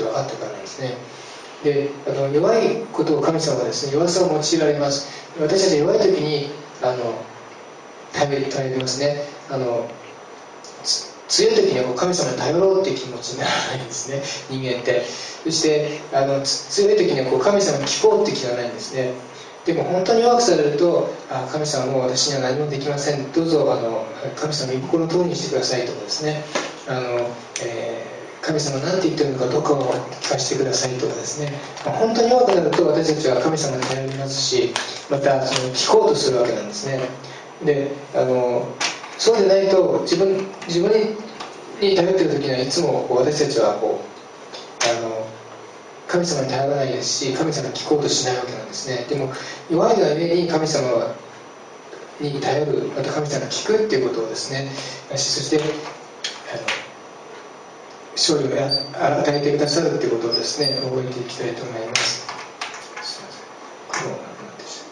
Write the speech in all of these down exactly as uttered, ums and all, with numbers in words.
って分かっていかないんですね。で、あの弱いことを神様はですね、弱さを用いられます。私たち弱い時にあの頼り頼りますね。あの強い時にはこう神様に頼ろうっていう気持ちにならないんですね、人間って。そしてあの強い時にはこう神様に聞こうって気がないんですね。でも本当に弱くされると、あ神様もう私には何もできません、どうぞあの神様の御心の通りにしてくださいとかですね、あの、えー、神様何て言ってるのかどうかを聞かせてくださいとかですね、本当に弱くなると私たちは神様に頼りますし、またその聞こうとするわけなんですね。であのそうでないと自分自分に頼っている時にはいつもこう私たちはこうあの神様に頼らないですし、神様に聞こうとしないわけなんですね。でも弱いがゆえに神様に頼る、また神様に聞くっていうことをですね、そしてあの勝利を与えてくださるっていうことをですね、覚えていきたいと思います。すいません、黒がなくなってき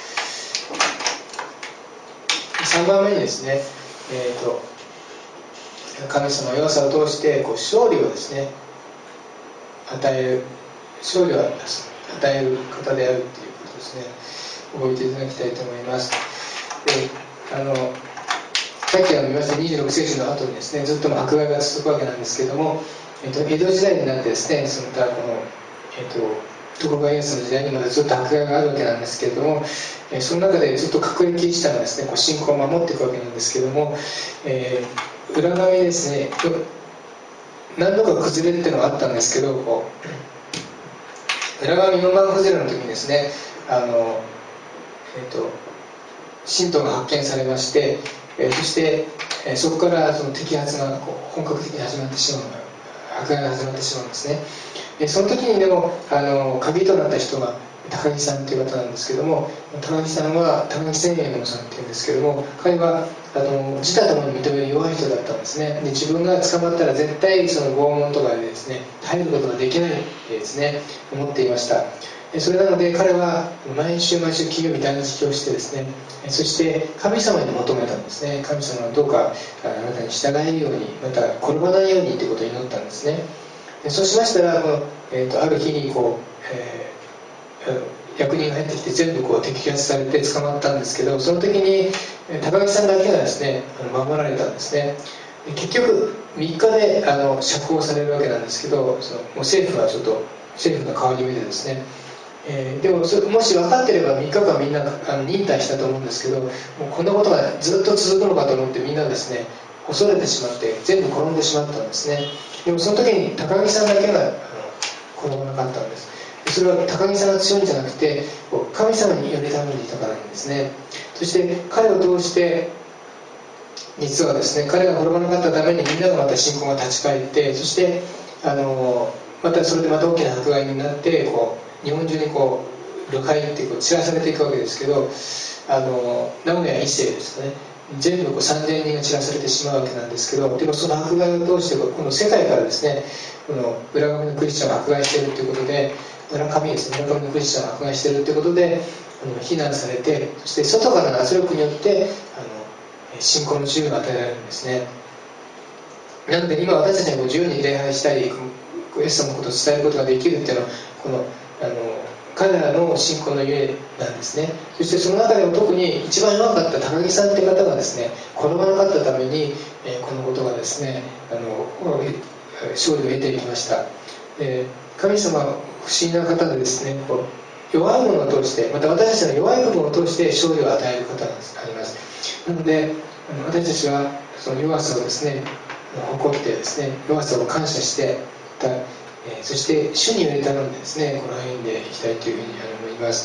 た。さんばんめにですね、えーと、神様の弱さを通してこう勝利をですね与える、勝利を与える方であるということですね、覚えていただきたいと思います。であのさっき見ましたにじゅうろく聖書の後にですね、ずっと迫害が続くわけなんですけれども、えっと、江戸時代になってですね、その他この、えっと、徳川家康の時代にまだずっと迫害があるわけなんですけれども、えその中でずっと各駅したのはですね、こう信仰を守っていくわけなんですけれども、えー、裏側にですね、何度か崩れっていうのがあったんですけど、こう裏側によんばん崩れの時にですね、あの、えっと、神道が発見されまして、えー、そして、えー、そこからその摘発がこう本格的に始まってしまう、迫害が始まってしまうんですね。でその時にでもあの鍵となった人が高木さんという方なんですけども、高木さんは高木千右衛門さんっていうんですけども、彼はあの自他ともに認める弱い人だったんですね。で自分が捕まったら絶対その拷問とかでですね入ることができないってですね思っていました。それなので彼は毎週毎週金曜日断食をしてですね、そして神様に求めたんですね。神様はどうかあなたに従えるように、また転ばないようにということを祈ったんですね。そうしましたらこの、えー、とある日にこう、えー、役人が入ってきて全部こう摘発されて捕まったんですけど、その時に高木さんだけがですね守られたんですね。結局みっかであの釈放されるわけなんですけど、そのもう政府はちょっと政府の顔に見てですね、えー、でもそもし分かっていればみっかかんみんなあの忍耐したと思うんですけど、もうこんなことがずっと続くのかと思ってみんなですね恐れてしまって全部転んでしまったんですね。でもその時に高木さんだけがあの転ばなかったんです。それは高木さんが強いんじゃなくて神様により頼んでいたからなんですね。そして彼を通して実はですね、彼が転ばなかったためにみんながまた信仰が立ち返って、そしてあのまたそれでまた大きな迫害になってこう日本中にこうルハイってこう散らされていくわけですけど、あの名古屋一世ですかね、全部こうさんぜんにんが散らされてしまうわけなんですけど、でもその迫害を通してこの世界からですね、この浦上のクリスチャンが迫害しているということで、村上ですね、村上のクリスチャンが迫害しているということであの非難されて、そして外からの圧力によってあの信仰の自由が与えられるんですね。なので今私たちは自由に礼拝したりイエス様のことを伝えることができるっていうのはこのあの彼らの信仰のゆえなんですね。そしてその中でも特に一番弱かった高木さんという方がですね転ばなかったために、えー、このことがですねあの勝利を得ていきました。で神様は不思議な方でですね、こう弱いものを通して、また私たちの弱い部分を通して勝利を与える方があります。なので私たちはその弱さをですね誇ってですね、弱さを感謝してまた、えー、そして主により頼んでですねこの歩んでいきたいというふうに思います。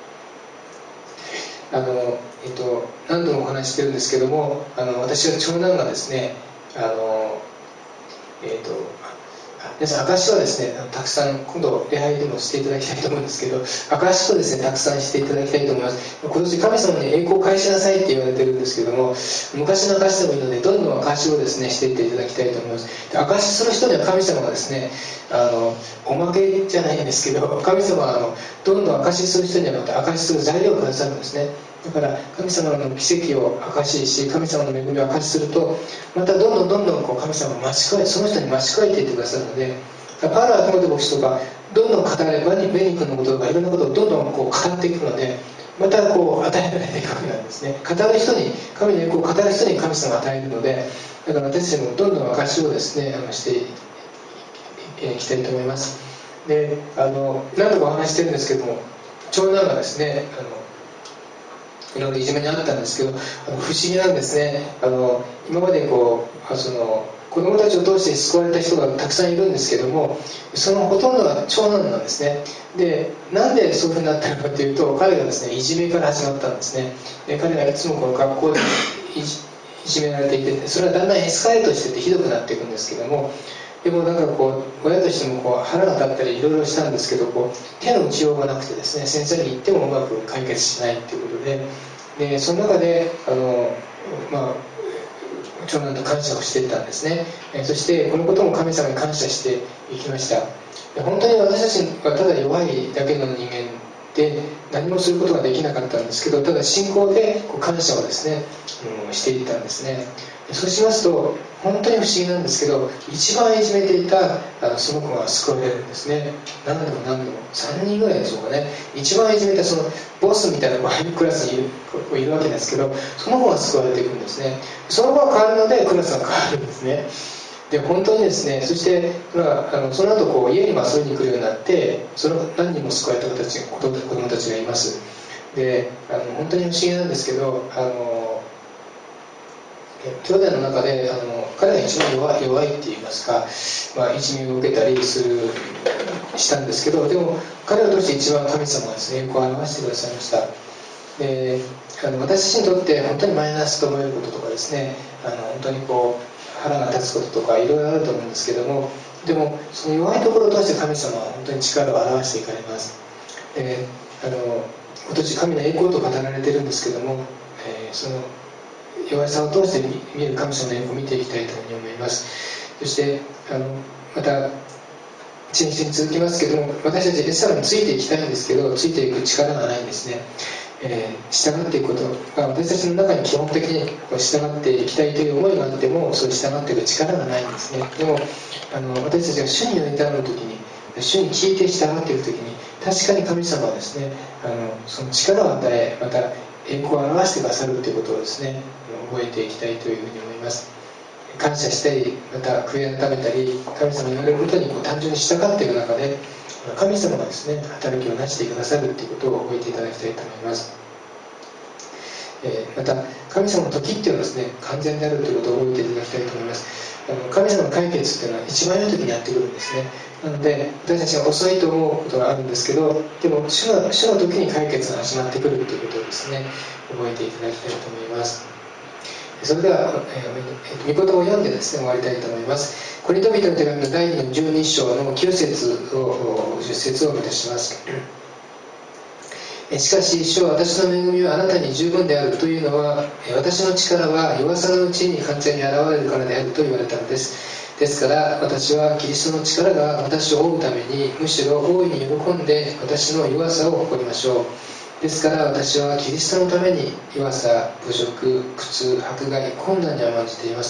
あの、えっと、何度もお話してるんですけども、あの私は長男がですねあの、えっと皆さん証しはですねたくさん今度礼拝でもしていただきたいと思うんですけど、証しとですねたくさんしていただきたいと思います。今年神様に栄光を返しなさいって言われてるんですけども、昔の証しでもいいのでどんどん証しをですねしていっていただきたいと思います。で証しする人には神様がですねあのおまけじゃないんですけど、神様はあのどんどん証しする人にはまた証しする材料をくださるんですね。だから神様の奇跡を証しし、神様の恵みを証しするとまたどんどんどんどんこう神様を待ち加えその人に待ち加えていってくださるので、 パウロはテモテ牧師とかどんどん語ればベニ君のこととかいろんなことをどんどんこう語っていくので、またこう与えられていくわけなんですね。語る人に、神の栄光を語る人に神様が与えるので、だから私たちもどんどん証をですね、あのしていきたいと思います。で、あの何度かお話してるんですけども、長男がですね、あのいろいろいじめにあったんですけど、あの不思議なんですね。あの今までこうその子供たちを通して救われた人がたくさんいるんですけども、そのほとんどが長男なんですね。で、なんでそういうふうになったのかというと、彼がですね、いじめから始まったんですね。で、彼がいつもこの学校でい じ, いじめられていて、それはだんだんエスカレートしててひどくなっていくんですけども、でもなんかこう親としてもこう腹が立ったりいろいろしたんですけど、こう手の打ちようがなくてですね、先生に言ってもうまく解決しないっていうことで、でその中であの、まあ、長男と感謝をしていったんですね。えそしてこのことも神様に感謝していきました。で本当に私たちはただ弱いだけの人間で何もすることができなかったんですけど、ただ信仰でこう感謝をですね、うん、していったんですね。そうしますと本当に不思議なんですけど、一番いじめていたあのその子が救われるんですね。何度も何度もさんにんぐらいでしょうかね。一番いじめたそのボスみたいな子がクラスにいる、いるわけですけど、その子が救われていくんですね。その子が変わるのでクラスが変わるんですね。で本当にですね、そして、まあ、あのその後こう家にも遊びに来るようになって、その何人も救われた子たち子供たちがいます。であの本当に不思議なんですけど、あの兄弟の中であの彼が一番弱い、弱いって言いますか、まあ、いじめを受けたりするしたんですけど、でも彼を通して一番神様がですね、栄光を表してくださいました。であの私たちにとって本当にマイナスと思えることとかですね、あの本当にこう腹が立つこととかいろいろあると思うんですけども、でもその弱いところを通して神様は本当に力を表していかれます。であの今年神の栄光と語られているんですけども、えー、その弱さを通して見る神様の栄光を見ていきたいというふうに思います。そしてあのまた一日に続きますけども、私たちイエス様についていきたいんですけど、ついていく力がないんですね。えー、従っていくことが私たちの中に基本的に従っていきたいという思いがあっても、そう従っていく力がないんですね。でもあの私たちが主により頼む時に、主に聞いて従っていく時に、確かに神様はですね、あのその力を与え、また栄光を表してくださるということをですね、覚えていきたいというふうに思います。感謝したり、また悔い改めたり、神様に言われることにこう単純に従っていく中で、神様がですね、働きをなしてくださるということを覚えていただきたいと思います。えー、また神様の時っていうのはですね、完全であるということを覚えていただきたいと思います。あの神様の解決っていうのは一番良い時にやってくるんですね。なので私たちが遅いと思うことがあるんですけど、でも主の、主の時に解決が始まってくるということをですね、覚えていただきたいと思います。それでは、えー、御言葉を読んでですね、終わりたいと思います。コリント人の手紙のだいにのじゅうに章のきゅう節をじゅっ節をお見出します。しかし主は私の恵みはあなたに十分であるというのは、私の力は弱さのうちに完全に現れるからであると言われたのです。ですから私はキリストの力が私を覆うために、むしろ大いに喜んで私の弱さを誇りましょう。ですから私はキリストのために弱さ、侮辱、苦痛、迫害、困難に甘んじています。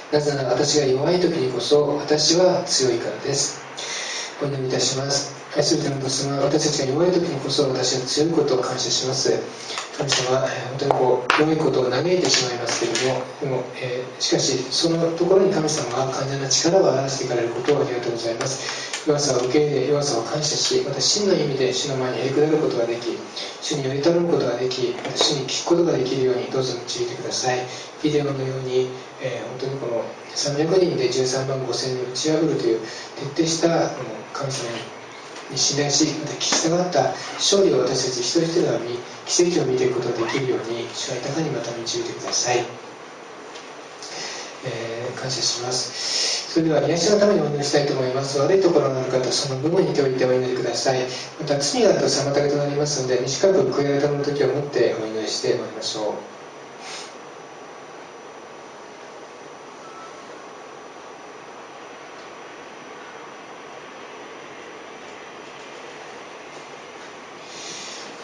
なぜなら私が弱い時にこそ私は強いからです。お祈りいたします。愛する天の父様、私たちが弱い時にこそ私は強いことを感謝します。神様、本当にこう弱いことを嘆いてしまいますけれども、でも、えー、しかしそのところに神様が完全な力を表していかれることをありがとうございます。弱さを受け入れ、弱さを感謝し、また真の意味で主の前にへりくだることができ、主により頼むことができ、また主に聞くことができるようにどうぞ導いてください。ビデオのように、えー、本当にこのさんびゃくにんでじゅうさんまんごせんにんを打ち破るという徹底したこの神様に信頼し、また聞き従った勝利を私たち一人一人が見、奇跡を見ていくことができるように主は豊かにまた導いてください。えー、感謝します。それでは癒しのためにお祈りしたいと思います。悪いところのある方、その部分に手を置いてお祈りください。また罪があると妨げとなりますので、短く悔い改めの時を持ってお祈りしてまいりましょう。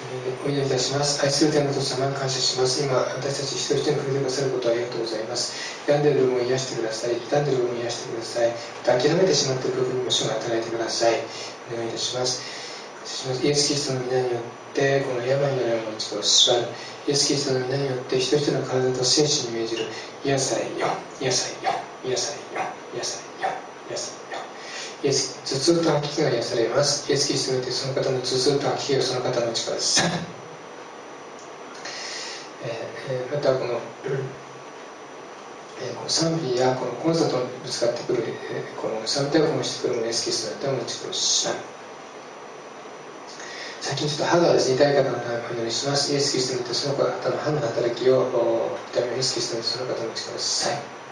お祈りいたします。愛する天の父様に感謝します。今、私たち一人一人に触れてくださることをありがとうございます。病んでいる部分を癒してください。傷んでいる部分を癒してください。また諦めてしまっている部分にも主が与えてください。お願いいたします。イエス・キリストの皆によってこの病のようなものを座る。イエス・キリストの皆によって一人一人の体と精神に命じる。癒されよ、癒されよ、癒されよ、癒されよ、癒されよ。イエス、頭痛と吐き気が癒されます。イエス・キリストによってその方の頭痛と吐き気をその方の力です。えー、またこの、えー、この賛美やこのコンサートにぶつかってくる、えー、この賛美をこしてくるものイエス・キリストの頭の力です。最近ちょっと歯がですね痛い方のお祈りします。イエス・キリストによってその方の歯の働きを痛みイエス・キリストによってその方の力です。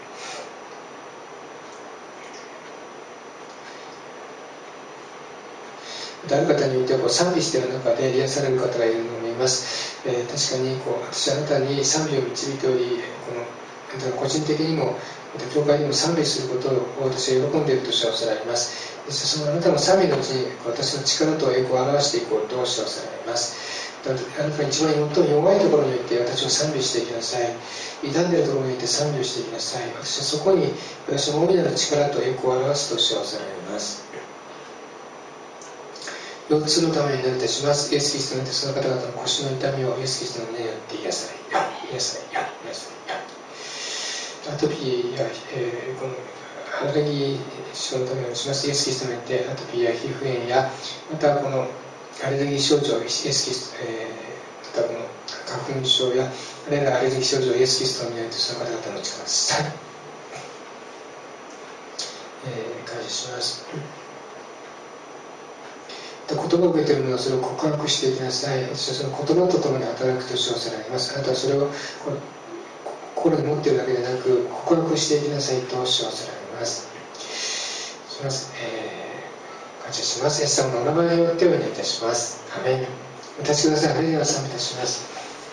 ある方においてこう賛美している中で癒される方がいるのを見ます。えー、確かにこう私はあなたに賛美を導いており、このあなたが個人的にもまた教会にも賛美することを私は喜んでいると主はおっしゃられます。そしてそのあなたの賛美のうちに私の力と栄光を表していこうと主はおっしゃられます。あなたが一番最も弱いところにおいて私を賛美していきなさい。傷んでいるところにおいて賛美をしていきなさい。私はそこに私の大いなる力と栄光を表すと主はおっしゃられます。腰痛のために祈りいたします。イエス・キリストによってその方々の腰の痛みをイエス・キリストの胸によって癒されよ、癒されよ、癒されよ。アトピーや、えー、このアレルギー症のためにお願いします。イエス・キリストによってアトピーや皮膚炎やまたこのアレルギー症状、イエス・キリスト、えー、またこの花粉症やあれらアレルギー症状イエス・キリストの皆によってその方々の力です、えー、感謝します。言葉を受けているものはそれを告白していきなさい。そしてその言葉とともに働くと主はおっしゃられます。あなたはそれを心に持っているだけでなく告白していきなさいと主はおっしゃられます。します、えー、感謝します。イエス様のお名前によってお祈りいたします。アメン。お立ちください。ハレルヤを賛美いたします。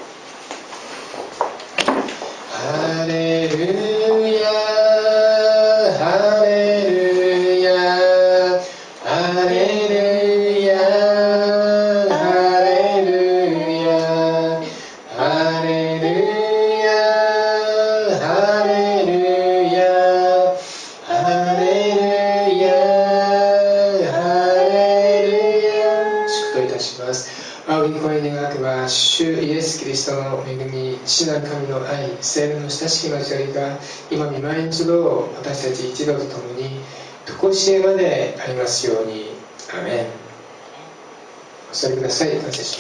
ハレルヤハレルヤハレルヤハレルヤハレルヤハレルヤハレルヤハレルヤ。祝祷いたします。仰ぎ声に願けば主イエス・キリストの恵み、父なる神の愛、聖霊の親しき交わりが今見舞い一度私たち一同とともに常しえまでありますように。アメン。お座りください。感謝します。